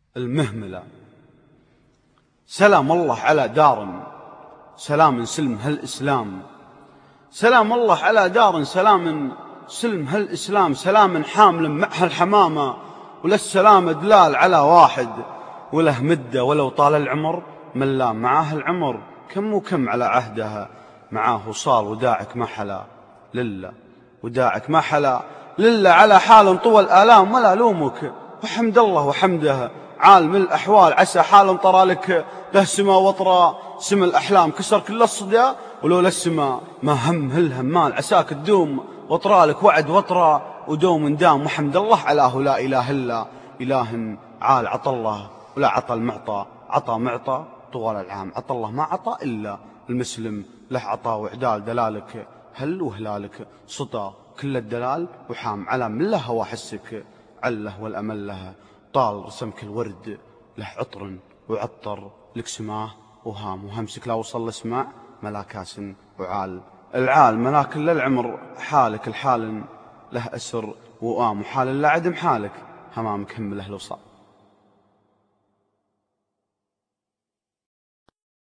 المهملة. سلام الله على دار سلام سلم هالإسلام، سلام الله على دار سلام سلم هالإسلام، سلام حامل معها الحمامة ولا السلام دلال على واحد وله مدة ولو طال العمر من لا معاه العمر كم وكم على عهدها معاه صار وداعك ما حلا لله، وداعك ما حلا لله على حال طول الآلام ولا لومك، وحمد الله وحمده عالم الأحوال عسى حال طرى لك له سما وطرى سما الأحلام كسر كل الصدى ولولا السما ما هم هالهمال عساك تدوم وطرى لك وعد وطرى ودوم دام، وحمد الله علاه لا إله إلا إله عال عطى الله ولا عطى المعطى عطى معطى طوال العام، عطى الله ما عطى إلا المسلم له عطى وعدال دلالك هل وهلالك سطى كل الدلال وحام على من له وحسك عله والأمل له طال رسمك الورد له عطر وعطر لك سماه وهام وهمسك لا وصل اسمع ملاكاس وعال العال ملاك للعمر حالك الحال له أسر وآم وحال لا عدم حالك همامك هم له لو صار.